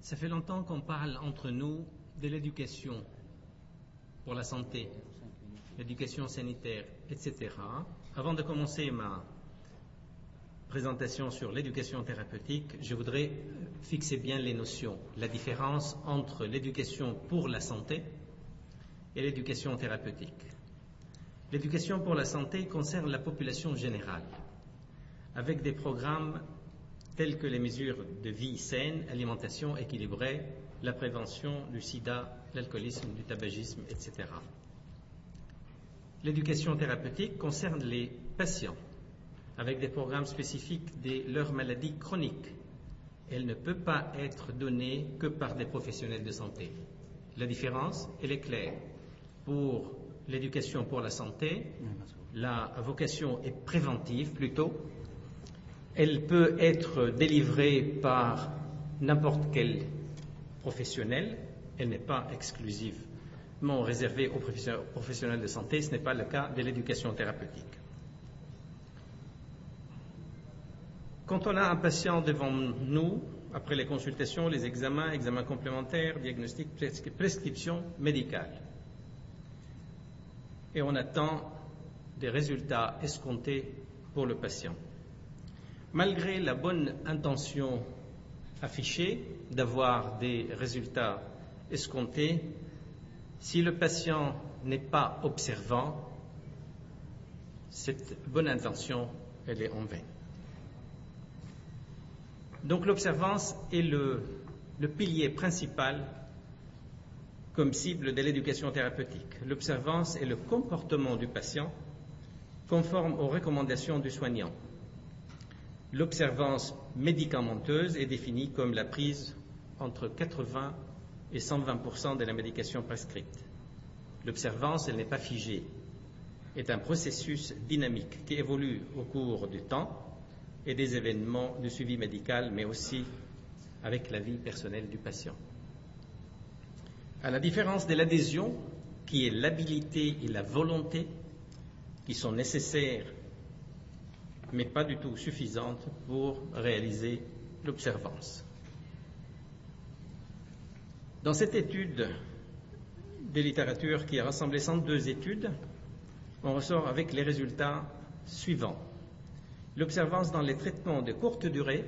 Ça fait longtemps qu'on parle entre nous de l'éducation pour la santé, l'éducation sanitaire, etc. Avant de commencer ma présentation sur l'éducation thérapeutique, je voudrais fixer bien les notions, la différence entre l'éducation pour la santé et l'éducation thérapeutique. L'éducation pour la santé concerne la population générale, avec des programmes tels que les mesures de vie saine, alimentation équilibrée, la prévention du sida, l'alcoolisme, du tabagisme, etc. L'éducation thérapeutique concerne les patients, avec des programmes spécifiques de leurs maladies chroniques. Elle ne peut pas être donnée que par des professionnels de santé. La différence, elle est claire. Pour l'éducation pour la santé, la vocation est préventive plutôt. Elle peut être délivrée par n'importe quel professionnel. Elle n'est pas exclusivement réservée aux professionnels de santé. Ce n'est pas le cas de l'éducation thérapeutique. Quand on a un patient devant nous, après les consultations, les examens complémentaires, diagnostics, prescriptions médicales, et on attend des résultats escomptés pour le patient. Malgré la bonne intention affichée d'avoir des résultats escomptés, si le patient n'est pas observant, cette bonne intention, elle est en vain. Donc l'observance est le pilier principal comme cible de l'éducation thérapeutique. L'observance est le comportement du patient conforme aux recommandations du soignant. L'observance médicamenteuse est définie comme la prise entre 80 et 120% de la médication prescrite. L'observance, elle n'est pas figée, est un processus dynamique qui évolue au cours du temps et des événements de suivi médical, mais aussi avec la vie personnelle du patient. À la différence de l'adhésion, qui est l'habilité et la volonté, qui sont nécessaires mais pas du tout suffisantes pour réaliser l'observance. Dans cette étude de littérature qui a rassemblé 102 études, on ressort avec les résultats suivants. L'observance dans les traitements de courte durée,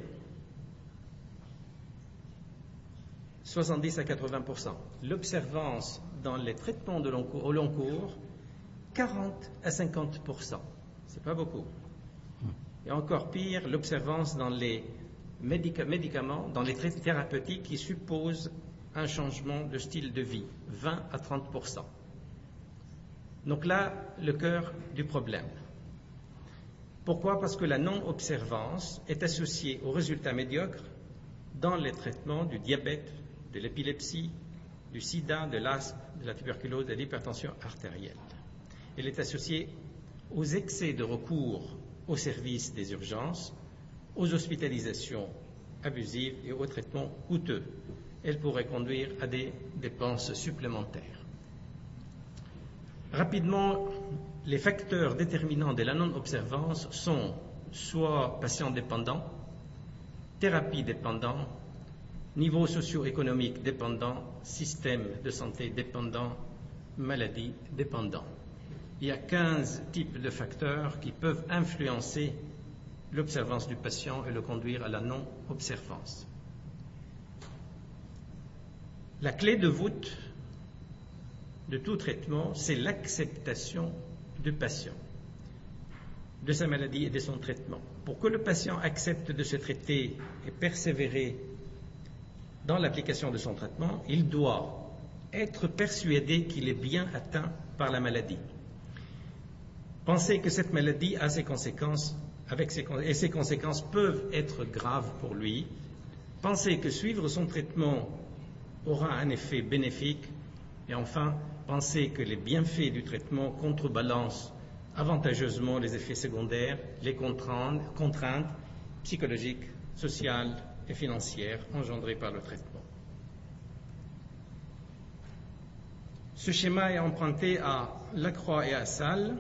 70 à 80%. L'observance dans les traitements au long cours, 40 à 50%. C'est pas beaucoup. Et encore pire, l'observance dans les médicaments, dans les traitements thérapeutiques qui supposent un changement de style de vie, 20 à 30%. Donc là, le cœur du problème. Pourquoi ? Parce que la non-observance est associée aux résultats médiocres dans les traitements du diabète, de l'épilepsie, du sida, de l'asthme, de la tuberculose et de l'hypertension artérielle. Elle est associée aux excès de recours au service des urgences, aux hospitalisations abusives et aux traitements coûteux. Elle pourrait conduire à des dépenses supplémentaires. Rapidement, les facteurs déterminants de la non-observance sont soit patient dépendant, thérapie dépendant, niveau socio-économique dépendant, système de santé dépendant, maladie dépendant. Il y a 15 types de facteurs qui peuvent influencer l'observance du patient et le conduire à la non-observance. La clé de voûte de tout traitement, c'est l'acceptation du patient, de sa maladie et de son traitement. Pour que le patient accepte de se traiter et persévérer dans l'application de son traitement, il doit être persuadé qu'il est bien atteint par la maladie. Penser que cette maladie a ses conséquences, et ces conséquences peuvent être graves pour lui. Penser que suivre son traitement aura un effet bénéfique. Et enfin, penser que les bienfaits du traitement contrebalancent avantageusement les effets secondaires, les contraintes psychologiques, sociales et financières engendrées par le traitement. Ce schéma est emprunté à Lacroix et à Salle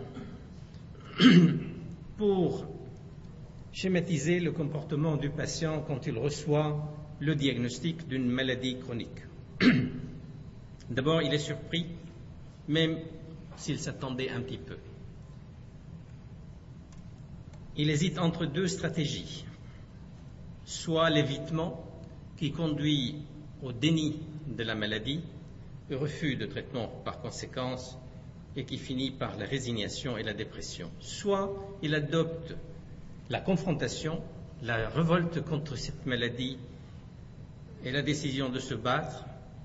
pour schématiser le comportement du patient quand il reçoit le diagnostic d'une maladie chronique. D'abord, il est surpris, même s'il s'attendait un petit peu. Il hésite entre deux stratégies, soit l'évitement qui conduit au déni de la maladie, au refus de traitement par conséquence et qui finit par la résignation et la dépression, soit il adopte la confrontation, la révolte contre cette maladie et la décision de se battre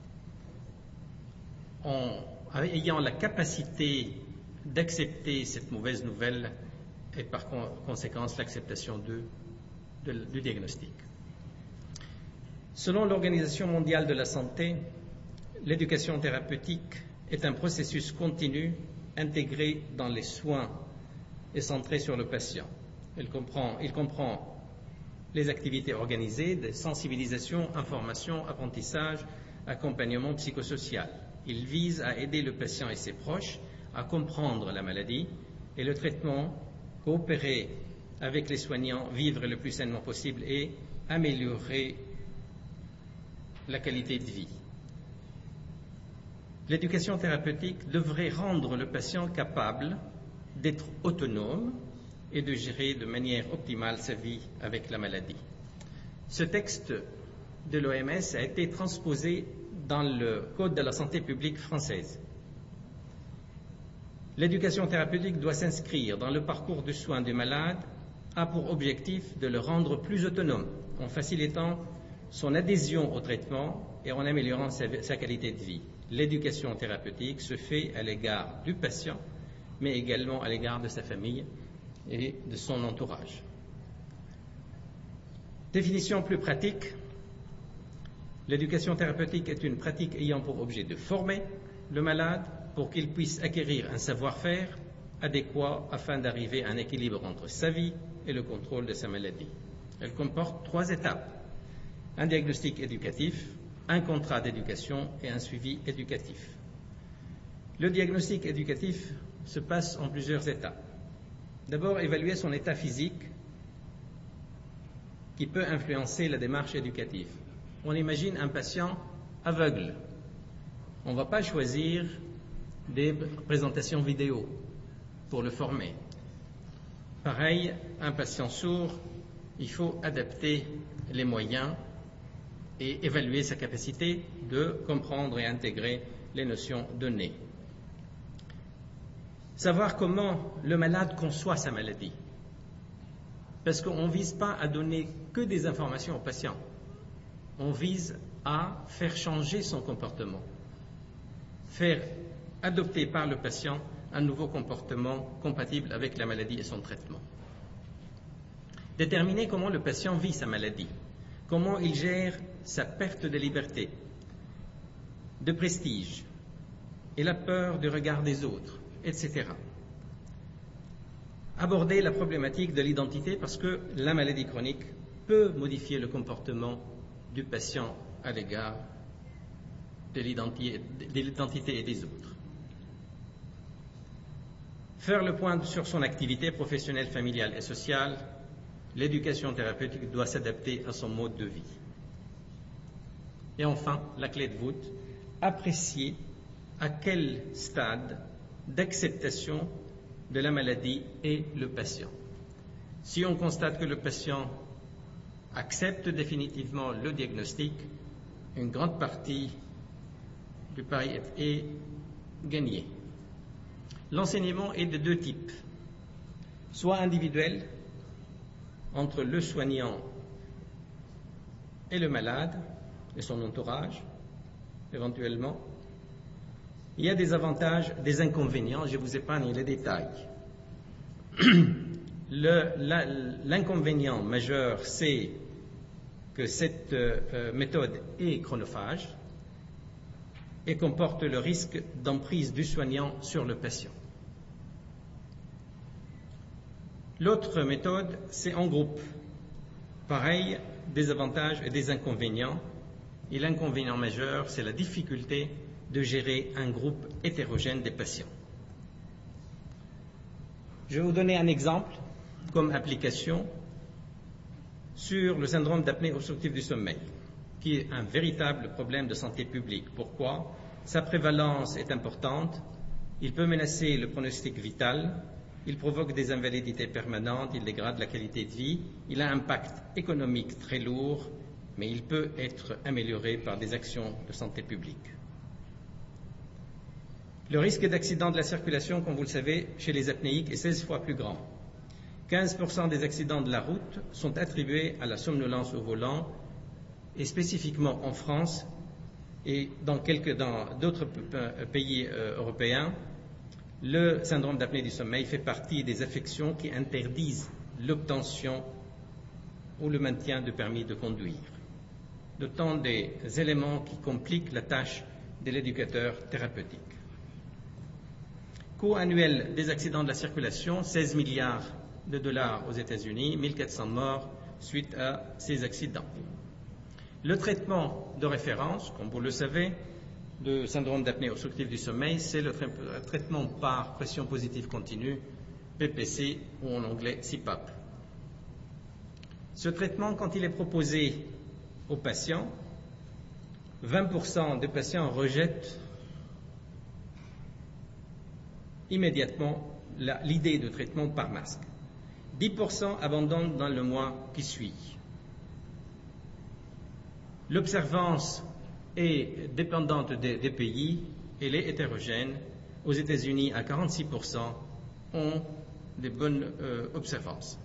en ayant la capacité d'accepter cette mauvaise nouvelle et par conséquence l'acceptation du diagnostic. Selon l'Organisation mondiale de la santé, l'éducation thérapeutique est un processus continu intégré dans les soins et centré sur le patient. Il comprend les activités organisées de sensibilisation, information, apprentissage, accompagnement psychosocial. Il vise à aider le patient et ses proches à comprendre la maladie et le traitement, coopérer avec les soignants, vivre le plus sainement possible et améliorer la qualité de vie. L'éducation thérapeutique devrait rendre le patient capable d'être autonome et de gérer de manière optimale sa vie avec la maladie. Ce texte de l'OMS a été transposé dans le Code de la santé publique française. L'éducation thérapeutique doit s'inscrire dans le parcours de soins du malade, a pour objectif de le rendre plus autonome en facilitant son adhésion au traitement et en améliorant sa qualité de vie. L'éducation thérapeutique se fait à l'égard du patient, mais également à l'égard de sa famille et de son entourage. Définition plus pratique. L'éducation thérapeutique est une pratique ayant pour objet de former le malade pour qu'il puisse acquérir un savoir-faire adéquat afin d'arriver à un équilibre entre sa vie et le contrôle de sa maladie. Elle comporte 3 étapes: un diagnostic éducatif, un contrat d'éducation et un suivi éducatif. Le diagnostic éducatif se passe en plusieurs étapes. D'abord, évaluer son état physique qui peut influencer la démarche éducative. On imagine un patient aveugle. On ne va pas choisir des présentations vidéo pour le former. Pareil, un patient sourd, il faut adapter les moyens et évaluer sa capacité de comprendre et intégrer les notions données. Savoir comment le malade conçoit sa maladie. Parce qu'on ne vise pas à donner que des informations au patient. On vise à faire changer son comportement, faire adopter par le patient un nouveau comportement compatible avec la maladie et son traitement. Déterminer comment le patient vit sa maladie, comment il gère sa perte de liberté, de prestige et la peur du regard des autres, etc. Aborder la problématique de l'identité parce que la maladie chronique peut modifier le comportement du patient à l'égard de l'identité et des autres. Faire le point sur son activité professionnelle, familiale et sociale. L'éducation thérapeutique doit s'adapter à son mode de vie. Et enfin, la clé de voûte, apprécier à quel stade d'acceptation de la maladie est le patient. Si on constate que le patient accepte définitivement le diagnostic, une grande partie du pari est gagnée. L'enseignement est de 2 types, soit individuel, entre le soignant et le malade et son entourage, éventuellement. Il y a des avantages, des inconvénients, je vous épargne les détails. L'inconvénient majeur, c'est que cette méthode est chronophage et comporte le risque d'emprise du soignant sur le patient. L'autre méthode, c'est en groupe. Pareil, des avantages et des inconvénients. Et l'inconvénient majeur, c'est la difficulté de gérer un groupe hétérogène des patients. Je vais vous donner un exemple comme application sur le syndrome d'apnée obstructive du sommeil. qui est un véritable problème de santé publique. Pourquoi? Sa prévalence est importante, il peut menacer le pronostic vital, il provoque des invalidités permanentes, il dégrade la qualité de vie, il a un impact économique très lourd, mais il peut être amélioré par des actions de santé publique. Le risque d'accident de la circulation, comme vous le savez, chez les apnéiques est 16 fois plus grand. 15% des accidents de la route sont attribués à la somnolence au volant, et spécifiquement en France et dans d'autres pays européens, le syndrome d'apnée du sommeil fait partie des affections qui interdisent l'obtention ou le maintien de permis de conduire. D'autant des éléments qui compliquent la tâche de l'éducateur thérapeutique. Coût annuel des accidents de la circulation, 16 milliards de dollars aux États-Unis, 1400 morts suite à ces accidents. Le traitement de référence, comme vous le savez, de syndrome d'apnée obstructive du sommeil, c'est le traitement par pression positive continue, PPC ou en anglais CPAP. Ce traitement, quand il est proposé aux patients, 20% des patients rejettent immédiatement l'idée de traitement par masque. 10% abandonnent dans le mois qui suit. L'observance est dépendante des pays, elle est hétérogène. Aux États-Unis, à 46%, ont des bonnes observances.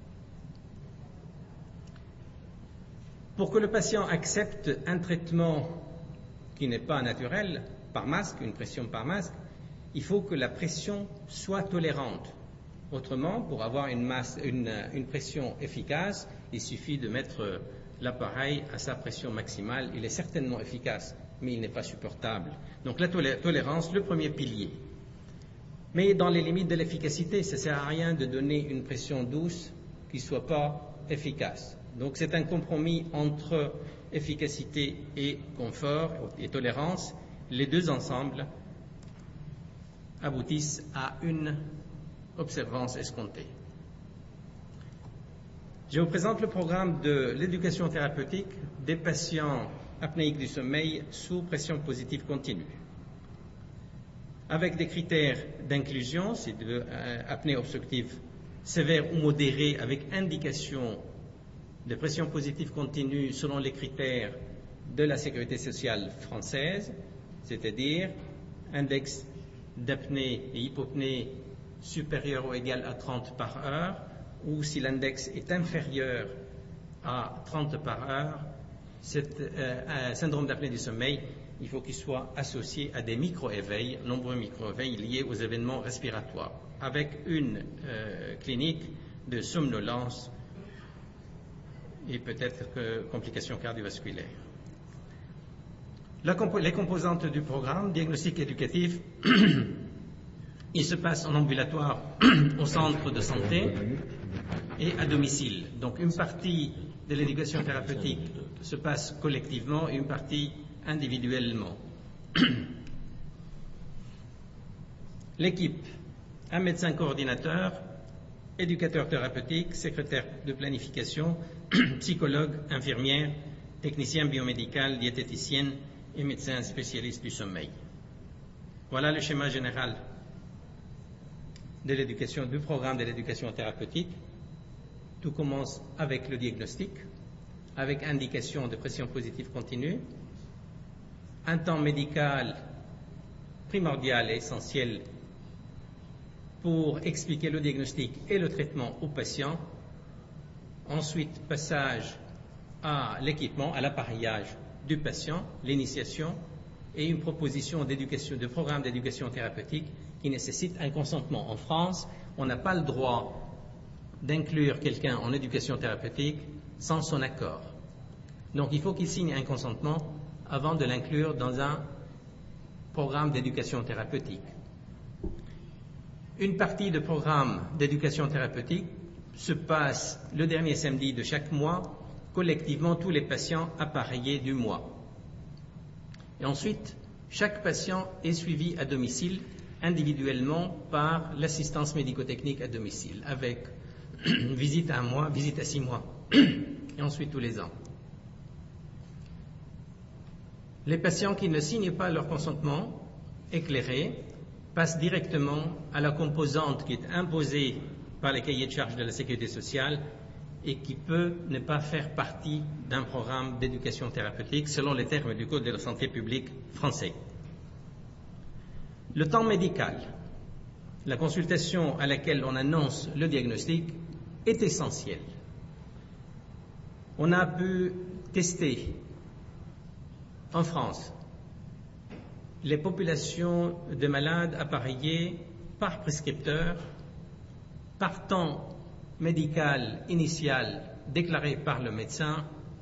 Pour que le patient accepte un traitement qui n'est pas naturel, par masque, une pression par masque, il faut que la pression soit tolérante. Autrement, pour avoir une pression efficace, il suffit de mettre l'appareil à sa pression maximale. Il est certainement efficace, mais il n'est pas supportable. Donc la tolérance, le premier pilier. Mais dans les limites de l'efficacité, ça ne sert à rien de donner une pression douce qui ne soit pas efficace. Donc c'est un compromis entre efficacité et confort et tolérance. Les deux ensemble aboutissent à une observance escomptée. Je vous présente le programme de l'éducation thérapeutique des patients apnéiques du sommeil sous pression positive continue. Avec des critères d'inclusion, c'est de apnée obstructive sévère ou modérée avec indication de pression positive continue selon les critères de la sécurité sociale française, c'est-à-dire index d'apnée et hypopnée supérieur ou égal à 30 par heure, ou si l'index est inférieur à 30 par heure, un syndrome d'apnée du sommeil, il faut qu'il soit associé à des micro-éveils, nombreux micro-éveils liés aux événements respiratoires, avec une clinique de somnolence et peut-être complications cardiovasculaires. Les composantes du programme, diagnostic éducatif, il se passe en ambulatoire au centre de santé et à domicile. Donc une partie de l'éducation thérapeutique se passe collectivement et une partie individuellement. L'équipe, un médecin coordinateur, éducateur thérapeutique, secrétaire de planification, psychologue, infirmière, technicien biomédical, diététicienne et médecin spécialiste du sommeil. Voilà le schéma général du programme de l'éducation thérapeutique. Tout commence avec le diagnostic, avec indication de pression positive continue, un temps médical primordial et essentiel pour expliquer le diagnostic et le traitement au patient. Ensuite, passage à l'équipement, à l'appareillage du patient, l'initiation et une proposition de programme d'éducation thérapeutique qui nécessite un consentement. En France, on n'a pas le droit d'inclure quelqu'un en éducation thérapeutique sans son accord. Donc il faut qu'il signe un consentement avant de l'inclure dans un programme d'éducation thérapeutique. Une partie du programme d'éducation thérapeutique se passe le dernier samedi de chaque mois, collectivement tous les patients appareillés du mois. Et ensuite, chaque patient est suivi à domicile individuellement par l'assistance médico-technique à domicile, avec visite à 1 mois, visite à 6 mois, et ensuite tous les ans. Les patients qui ne signent pas leur consentement éclairé passent directement à la composante qui est imposée par les cahiers de charges de la Sécurité sociale et qui peut ne pas faire partie d'un programme d'éducation thérapeutique selon les termes du Code de la santé publique français. Le temps médical, la consultation à laquelle on annonce le diagnostic, est essentiel. On a pu tester en France les populations de malades appareillés par prescripteur, par temps médical initial déclaré par le médecin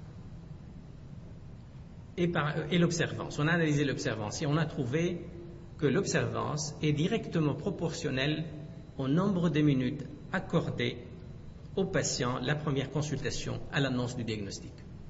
et l'observance. On a analysé l'observance et on a trouvé que l'observance est directement proportionnelle au nombre de minutes accordées au patient la première consultation à l'annonce du diagnostic.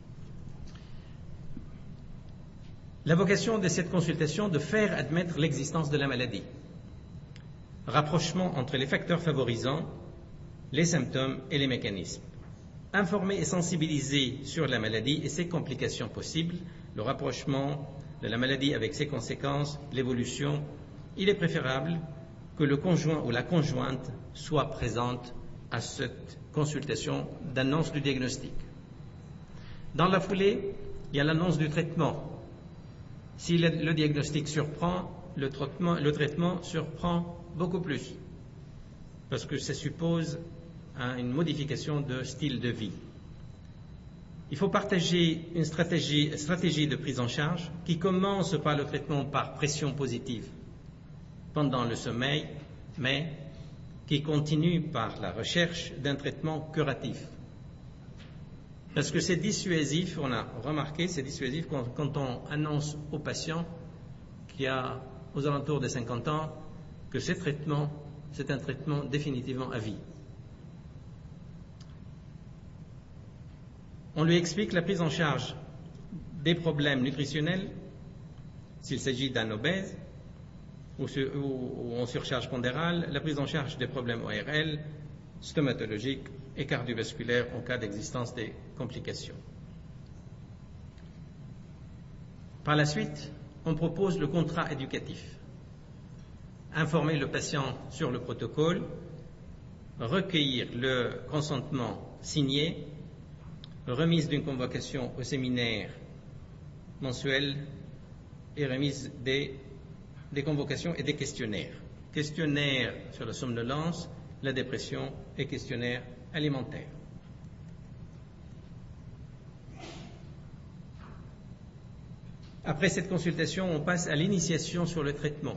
La vocation de cette consultation est de faire admettre l'existence de la maladie. Rapprochement entre les facteurs favorisants, les symptômes et les mécanismes. Informer et sensibiliser sur la maladie et ses complications possibles, le rapprochement de la maladie avec ses conséquences, l'évolution. Il est préférable que le conjoint ou la conjointe soit présente à cette consultation d'annonce du diagnostic. Dans la foulée, il y a l'annonce du traitement. Si le diagnostic surprend, le traitement surprend beaucoup plus, parce que ça suppose une modification de style de vie. Il faut partager une stratégie de prise en charge qui commence par le traitement par pression positive pendant le sommeil, mais qui continue par la recherche d'un traitement curatif. Parce que c'est dissuasif, on a remarqué, c'est dissuasif quand on annonce au patient qui a aux alentours de 50 ans que ce traitement, c'est un traitement définitivement à vie. On lui explique la prise en charge des problèmes nutritionnels, s'il s'agit d'un obèse ou en surcharge pondérale, la prise en charge des problèmes ORL, stomatologiques et cardiovasculaires en cas d'existence des complications. Par la suite, on propose le contrat éducatif. Informer le patient sur le protocole, recueillir le consentement signé, remise d'une convocation au séminaire mensuel et remise des convocations et des questionnaires. Questionnaire sur la somnolence, la dépression et questionnaire alimentaire. Après cette consultation, on passe à l'initiation sur le traitement.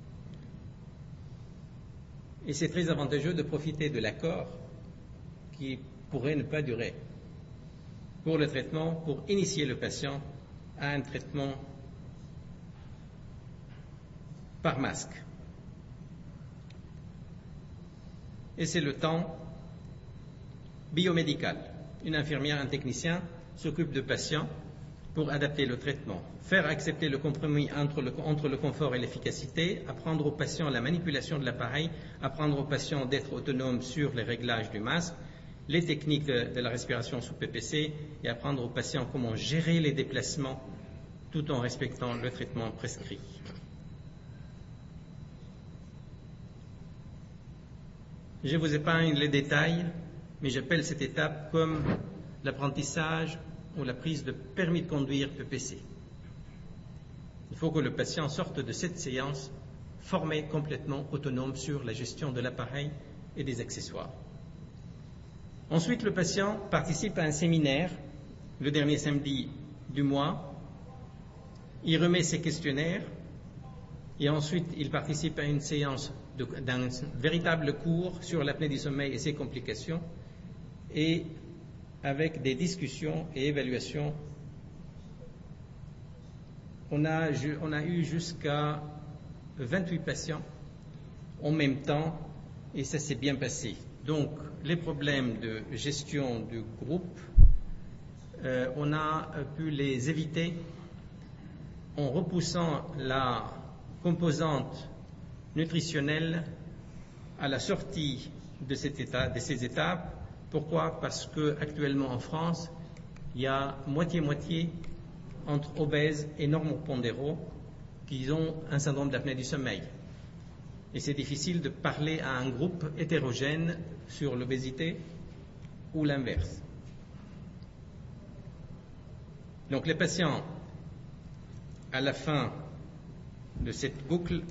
Et c'est très avantageux de profiter de l'accord qui pourrait ne pas durer pour le traitement, pour initier le patient à un traitement par masque. Et c'est le temps biomédical. Une infirmière, un technicien s'occupe de patients pour adapter le traitement, faire accepter le compromis entre le confort et l'efficacité, apprendre au patient la manipulation de l'appareil, apprendre au patient d'être autonome sur les réglages du masque, les techniques de la respiration sous PPC et apprendre au patient comment gérer les déplacements tout en respectant le traitement prescrit. Je vous épargne les détails, mais j'appelle cette étape comme l'apprentissage ou la prise de permis de conduire PPC. Il faut que le patient sorte de cette séance formé, complètement autonome sur la gestion de l'appareil et des accessoires. Ensuite, le patient participe à un séminaire le dernier samedi du mois. Il remet ses questionnaires et ensuite il participe à une séance d'un véritable cours sur l'apnée du sommeil et ses complications, et avec des discussions et évaluations. On a eu jusqu'à 28 patients en même temps et ça s'est bien passé. Donc les problèmes de gestion du groupe, on a pu les éviter en repoussant la composante nutritionnelle à la sortie de ces étapes. Pourquoi ? Parce qu'actuellement en France, il y a moitié-moitié entre obèses et normopondéraux qui ont un syndrome d'apnée du sommeil. Et c'est difficile de parler à un groupe hétérogène sur l'obésité ou l'inverse. Donc les patients, à la fin de cette boucle,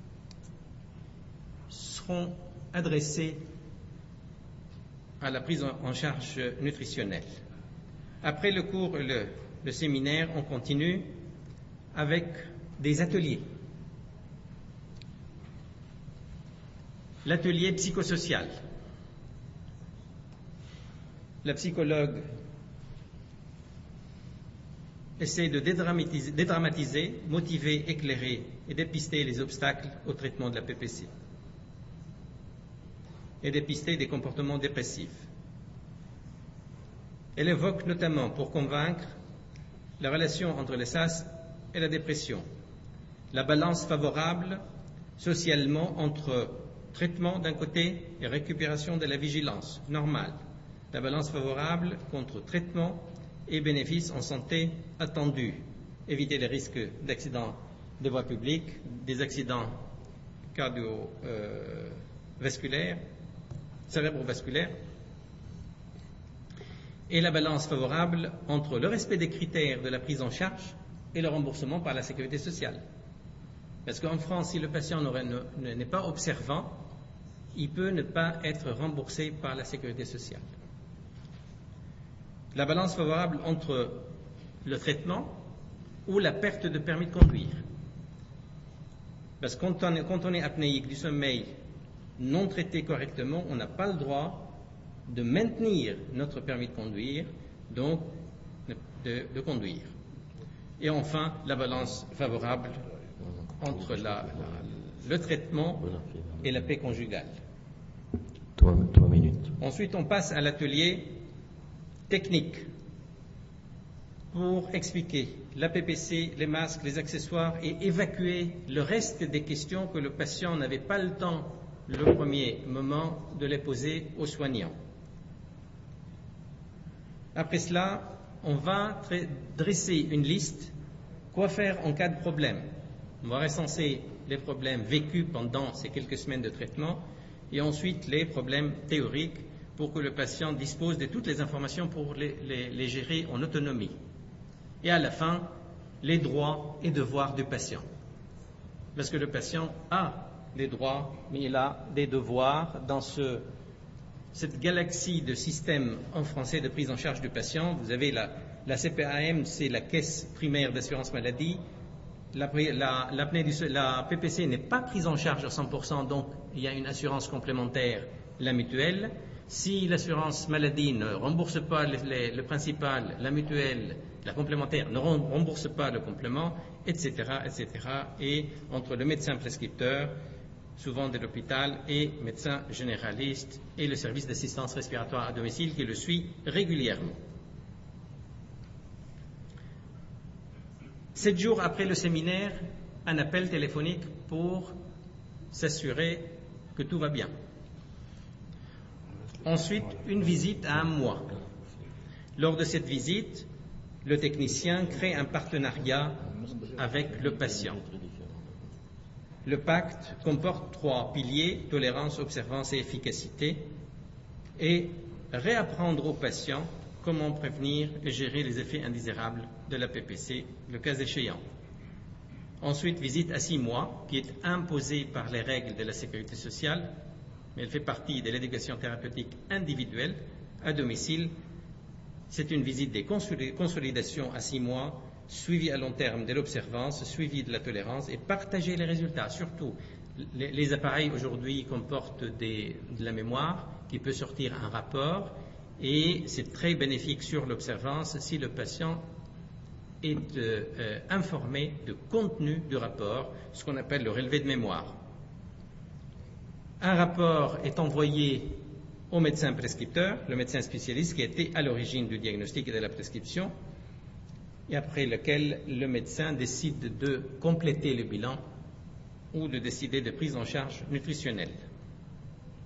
seront adressés à la prise en charge nutritionnelle. Après le cours, le séminaire, on continue avec des ateliers. L'atelier psychosocial. La psychologue essaie de dédramatiser, motiver, éclairer et dépister les obstacles au traitement de la PPC et dépister des comportements dépressifs. Elle évoque notamment, pour convaincre, la relation entre le SAS et la dépression, la balance favorable socialement entre traitement d'un côté et récupération de la vigilance normale, la balance favorable contre traitement et bénéfices en santé attendus, éviter les risques d'accidents de voie publique, des accidents cardiovasculaires, cérébrovasculaires, et la balance favorable entre le respect des critères de la prise en charge et le remboursement par la sécurité sociale. Parce qu'en France, si le patient n'est pas observant, il peut ne pas être remboursé par la sécurité sociale. La balance favorable entre le traitement ou la perte de permis de conduire. Parce que quand on est apnéique du sommeil non traité correctement, on n'a pas le droit de maintenir notre permis de conduire, donc de conduire. Et enfin, la balance favorable entre le traitement et la paix conjugale. 3 minutes. Ensuite, on passe à l'atelier technique pour expliquer la PPC, les masques, les accessoires et évacuer le reste des questions que le patient n'avait pas le temps, le premier moment, de les poser aux soignants. Après cela, on va dresser une liste, quoi faire en cas de problème. On va recenser les problèmes vécus pendant ces quelques semaines de traitement et ensuite les problèmes théoriques pour que le patient dispose de toutes les informations pour les gérer en autonomie. Et à la fin, les droits et devoirs du patient. Parce que le patient a des droits, mais il a des devoirs dans cette galaxie de systèmes en français de prise en charge du patient. Vous avez la CPAM, c'est la caisse primaire d'assurance maladie. La PPC n'est pas prise en charge à 100%, donc il y a une assurance complémentaire, la mutuelle. Si l'assurance maladie ne rembourse pas le principal, la mutuelle, la complémentaire ne rembourse pas le complément, etc., etc. Et entre le médecin prescripteur, souvent de l'hôpital, et médecin généraliste, et le service d'assistance respiratoire à domicile qui le suit régulièrement. 7 jours après le séminaire, un appel téléphonique pour s'assurer que tout va bien. Ensuite, une visite à 1 mois. Lors de cette visite, le technicien crée un partenariat avec le patient. Le pacte comporte 3 piliers, tolérance, observance et efficacité, et réapprendre au patient comment prévenir et gérer les effets indésirables de la PPC, le cas échéant. Ensuite, visite à 6 mois, qui est imposée par les règles de la sécurité sociale, mais elle fait partie de l'éducation thérapeutique individuelle à domicile. C'est une visite des consolidations à 6 mois, suivi à long terme de l'observance, suivi de la tolérance et partager les résultats. Surtout, les appareils aujourd'hui comportent de la mémoire qui peut sortir un rapport et c'est très bénéfique sur l'observance si le patient est informé du contenu du rapport, ce qu'on appelle le relevé de mémoire. Un rapport est envoyé au médecin prescripteur, le médecin spécialiste qui a été à l'origine du diagnostic et de la prescription, et après lequel le médecin décide de compléter le bilan ou de décider de prise en charge nutritionnelle.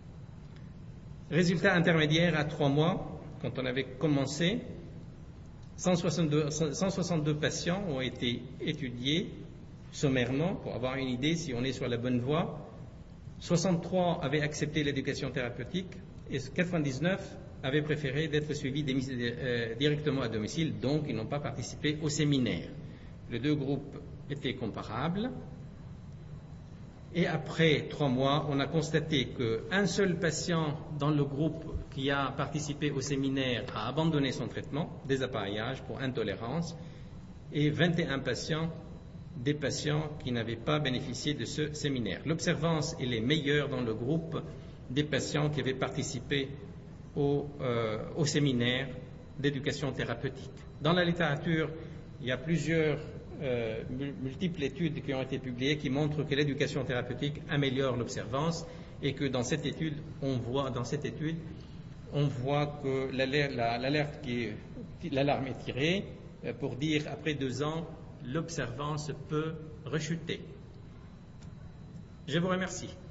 Résultat intermédiaire à 3 mois, quand on avait commencé, 162 patients ont été étudiés sommairement pour avoir une idée si on est sur la bonne voie. 63 avaient accepté l'éducation thérapeutique et 99 avaient préféré d'être suivis directement à domicile, donc ils n'ont pas participé au séminaire. Les deux groupes étaient comparables. Et après 3 mois, on a constaté qu'un seul patient dans le groupe qui a participé au séminaire a abandonné son traitement, désappareillage pour intolérance, et 21 patients, des patients qui n'avaient pas bénéficié de ce séminaire. L'observance est les meilleure dans le groupe des patients qui avaient participé au séminaire d'éducation thérapeutique. Dans la littérature, il y a plusieurs multiples études qui ont été publiées qui montrent que l'éducation thérapeutique améliore l'observance et que dans cette étude, on voit que l'alarme est tirée pour dire après 2 ans, l'observance peut rechuter. Je vous remercie.